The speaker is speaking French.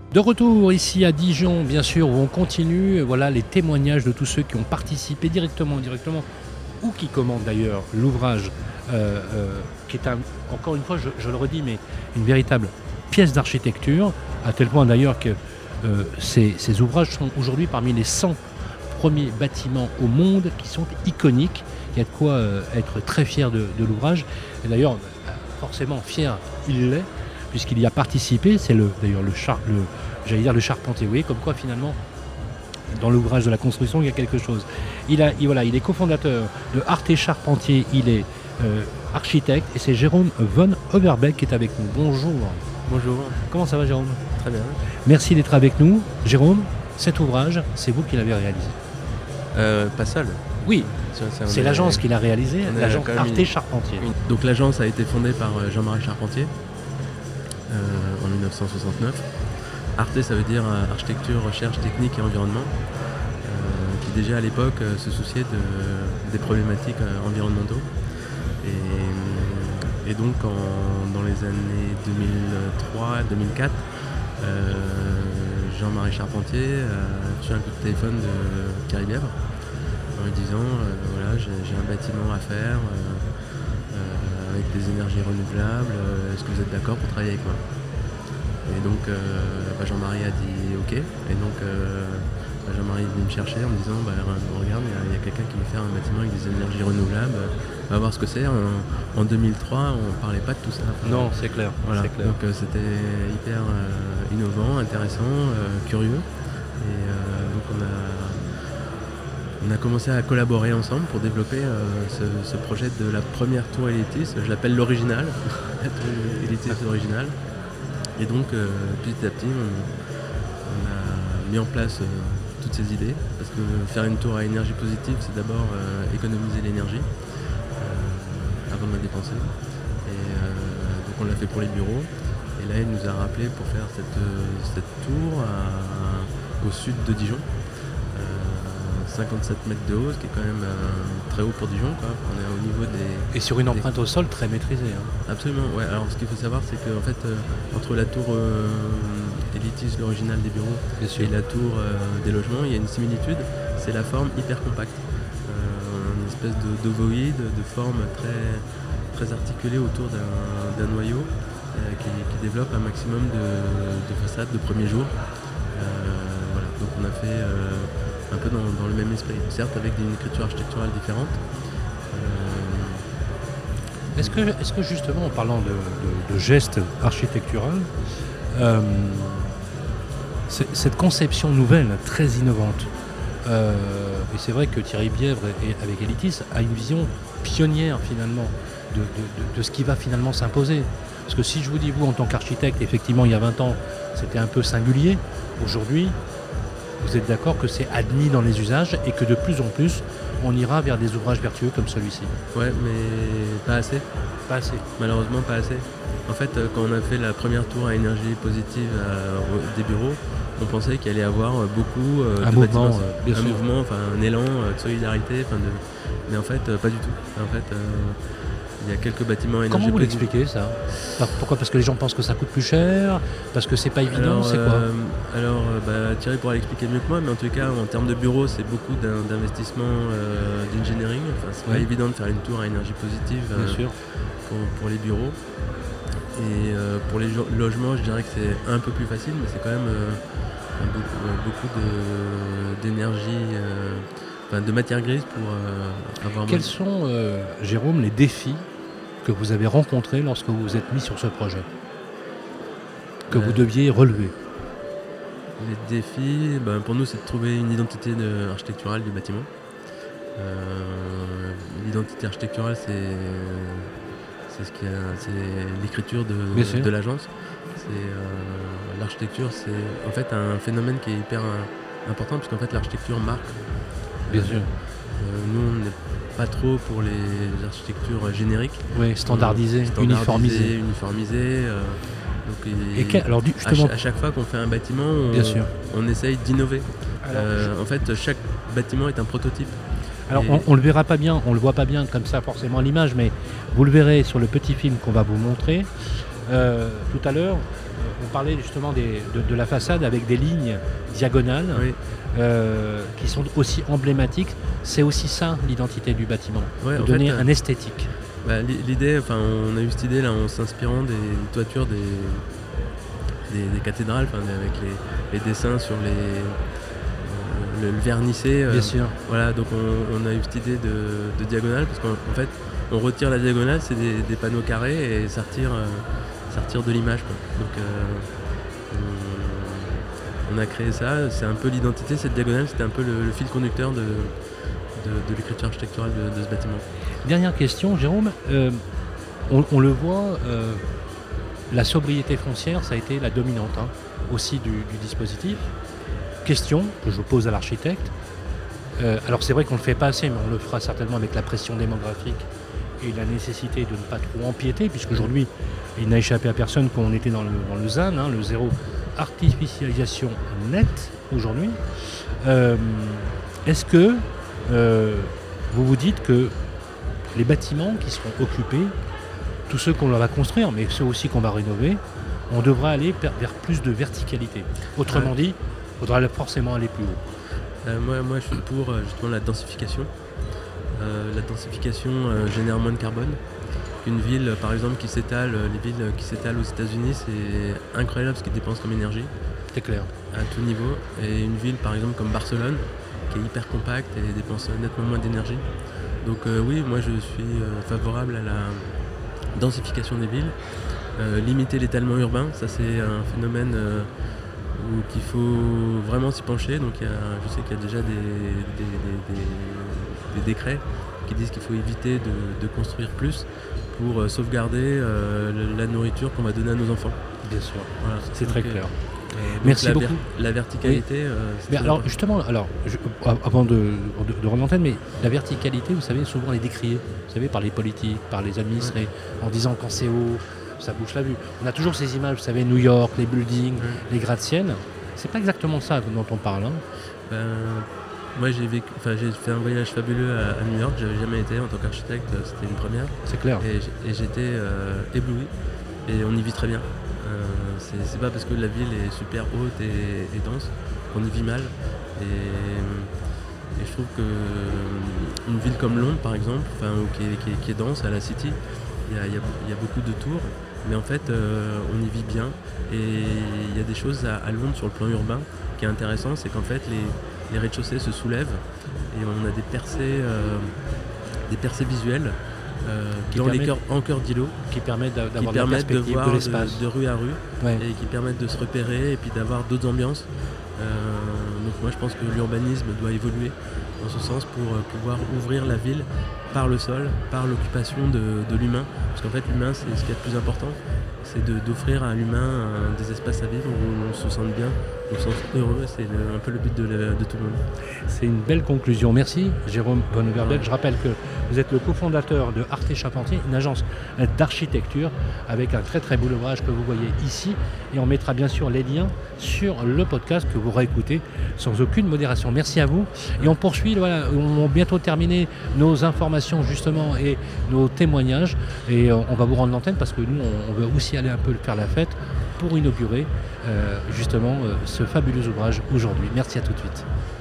De retour ici à Dijon, bien sûr, où on continue, voilà les témoignages de tous ceux qui ont participé directement ou qui commandent d'ailleurs l'ouvrage, qui est encore une fois, je le redis, mais une véritable pièce d'architecture, à tel point d'ailleurs que ces ouvrages sont aujourd'hui parmi les 100 premiers bâtiments au monde qui sont iconiques. Il y a de quoi être très fier de l'ouvrage. Et d'ailleurs, forcément fier, il l'est, puisqu'il y a participé. C'est d'ailleurs le charpentier. Vous voyez, comme quoi finalement, dans l'ouvrage de la construction, il y a quelque chose. Il est cofondateur de Arte Charpentier. Il est architecte et c'est Jérôme von Overbeck qui est avec nous. Bonjour. Bonjour. Comment ça va, Jérôme? Très bien. Merci d'être avec nous. Jérôme, cet ouvrage, c'est vous qui l'avez réalisé? Pas seul. Oui, c'est l'agence qui l'a réalisé, l'agence Arte Charpentier. Donc l'agence a été fondée par Jean-Marie Charpentier en 1969. Arte, ça veut dire architecture, recherche, technique et environnement, qui déjà à l'époque se souciait des problématiques environnementaux. Et donc dans les années 2003-2004, Jean-Marie Charpentier a reçu un coup de téléphone de Thierry Bièvre en lui disant voilà, j'ai un bâtiment à faire avec des énergies renouvelables, est-ce que vous êtes d'accord pour travailler avec moi? Et donc Jean-Marie a dit ok, et donc Jean-Marie est venu me chercher en me disant regarde, il y a quelqu'un qui veut faire un bâtiment avec des énergies renouvelables, on va voir ce que c'est. En 2003 on parlait pas de tout ça. Non, c'est clair. Voilà. C'est clair. Donc c'était hyper innovant, intéressant, curieux, et donc on a commencé à collaborer ensemble pour développer ce projet de la première tour Elitis. Je l'appelle l'original, la tour Elitis originale. Et donc petit à petit on a mis en place toutes ces idées, parce que faire une tour à énergie positive, c'est d'abord économiser l'énergie avant de la dépenser. Et donc on l'a fait pour les bureaux. Et là il nous a rappelé pour faire cette tour au sud de Dijon. 57 mètres de haut, ce qui est quand même très haut pour Dijon, quoi. On est au niveau des... Et sur une empreinte au sol très maîtrisée. Hein. Absolument, ouais. Alors ce qu'il faut savoir, c'est qu'en fait, entre la tour Elitis, l'original des bureaux, et la tour des logements, il y a une similitude, c'est la forme hyper compacte. Une espèce d'ovoïde, de forme très, très articulée autour d'un noyau qui développe un maximum de façades de premier jour. Voilà. Donc on a fait... un peu dans le même esprit, certes avec une écriture architecturale différente. Est-ce que justement, en parlant de gestes architectural, cette conception nouvelle, très innovante, et c'est vrai que Thierry Bièvre, avec Elitis, a une vision pionnière finalement de ce qui va finalement s'imposer. Parce que si je vous dis, vous, en tant qu'architecte, effectivement, il y a 20 ans, c'était un peu singulier. Aujourd'hui, vous êtes d'accord que c'est admis dans les usages et que de plus en plus, on ira vers des ouvrages vertueux comme celui-ci? Ouais, mais pas assez. Pas assez. Malheureusement, pas assez. En fait, quand on a fait la première tour à énergie positive des bureaux, on pensait qu'il allait y avoir beaucoup un de mouvement, bâtiments, mouvement, un élan de solidarité, mais en fait, pas du tout. En fait, il y a quelques bâtiments à énergie Comment vous positive. l'expliquez ça? Pourquoi? Parce que les gens pensent que ça coûte plus cher? Parce que c'est pas évident? C'est quoi? Thierry pourra l'expliquer mieux que moi, mais en tout cas, en termes de bureaux, c'est beaucoup d'investissement d'engineering. Enfin, c'est pas évident de faire une tour à énergie positive pour les bureaux. Et pour les logements, je dirais que c'est un peu plus facile, mais c'est quand même beaucoup d'énergie, de matière grise pour avoir... Quels sont, Jérôme, les défis que vous avez rencontrés lorsque vous vous êtes mis sur ce projet, que vous deviez relever? Les défis, pour nous, c'est de trouver une identité architecturale du bâtiment. L'identité architecturale, c'est l'écriture de l'agence. L'architecture, c'est en fait un phénomène qui est hyper important, puisqu'en fait l'architecture marque. Bien sûr. Nous, on n'est pas trop pour les architectures génériques. Oui, standardisées, uniformisées. Alors, justement, à chaque fois qu'on fait un bâtiment, on essaye d'innover. En fait, chaque bâtiment est un prototype. Alors, on le verra pas bien, on le voit pas bien comme ça forcément à l'image, mais vous le verrez sur le petit film qu'on va vous montrer tout à l'heure. on parlait justement de la façade avec des lignes diagonales Oui. qui sont aussi emblématiques. C'est aussi ça l'identité du bâtiment, Ouais, de en donner fait, un esthétique. L'idée, on a eu cette idée là en s'inspirant des toitures des cathédrales, avec les dessins sur le vernissé. Bien sûr. Voilà, donc on a eu cette idée de diagonale, parce qu'en fait, on retire la diagonale, c'est des panneaux carrés et ça retire de l'image, quoi. Donc on a créé ça, c'est un peu l'identité, cette diagonale, c'était un peu le fil conducteur de l'écriture architecturale de ce bâtiment. Dernière question, Jérôme. On le voit, la sobriété foncière, ça a été la dominante aussi du dispositif. Question que je pose à l'architecte. Alors c'est vrai qu'on ne le fait pas assez, mais on le fera certainement avec la pression démographique et la nécessité de ne pas trop empiéter, puisqu'aujourd'hui, il n'a échappé à personne qu'on était dans le ZAN, le zéro artificialisation nette aujourd'hui. Est-ce que vous vous dites que les bâtiments qui seront occupés, tous ceux qu'on va construire, mais ceux aussi qu'on va rénover, on devra aller vers plus de verticalité. Autrement dit, il faudra forcément aller plus haut. Moi, je suis pour justement la densification. La densification génère moins de carbone. Une ville, par exemple, les villes qui s'étalent aux États-Unis, c'est incroyable ce qu'ils dépensent comme énergie. C'est clair. À tout niveau. Et une ville, par exemple, comme Barcelone, qui est hyper compacte et dépense nettement moins d'énergie. Donc oui, moi je suis favorable à la densification des villes. Limiter l'étalement urbain, ça c'est un phénomène qu'il faut vraiment s'y pencher. Donc je sais qu'il y a déjà des décrets qui disent qu'il faut éviter de construire plus pour sauvegarder la nourriture qu'on va donner à nos enfants. Bien sûr, voilà, c'est très clair. Merci beaucoup. La verticalité. Oui. Mais alors justement, avant de rendre l'antenne, mais la verticalité, vous savez, souvent elle est décriée, vous savez, par les politiques, par les administrés, en disant quand c'est haut, ça bouche la vue. On a toujours ces images, vous savez, New York, les buildings, les gratte-ciel. C'est pas exactement ça dont on parle. Moi j'ai fait un voyage fabuleux à New York, j'avais jamais été en tant qu'architecte, c'était une première. C'est clair. Et j'étais ébloui et on y vit très bien. C'est pas parce que la ville est super haute et dense qu'on y vit mal. Et je trouve qu'une ville comme Londres par exemple, qui est dense, à la City, il y a beaucoup de tours, mais en fait on y vit bien. Et il y a des choses à Londres sur le plan urbain qui est intéressant, c'est qu'en fait les rez-de-chaussée se soulèvent et on a des percées visuelles en cœur d'îlot qui permettent d'avoir de perspective voir de l'espace de rue à rue, ouais. Et qui permettent de se repérer et puis d'avoir d'autres ambiances. Donc moi je pense que l'urbanisme doit évoluer dans ce sens pour pouvoir ouvrir la ville par le sol, par l'occupation de l'humain, parce qu'en fait l'humain c'est ce qui est le plus important, c'est d'offrir à l'humain des espaces à vivre où on se sente bien, on se sente heureux, c'est un peu le but de tout le monde. C'est une belle conclusion. Merci Jérôme Van Overbeek. Je rappelle que vous êtes le cofondateur de Arte Charpentier, une agence d'architecture avec un très très beau ouvrage que vous voyez ici, et on mettra bien sûr les liens sur le podcast que vous réécoutez sans aucune modération. Merci à vous et on poursuit, voilà, on va bientôt terminer nos informations justement et nos témoignages et on va vous rendre l'antenne parce que nous on veut aussi aller un peu faire la fête pour inaugurer justement ce fabuleux ouvrage aujourd'hui. Merci, à tout de suite.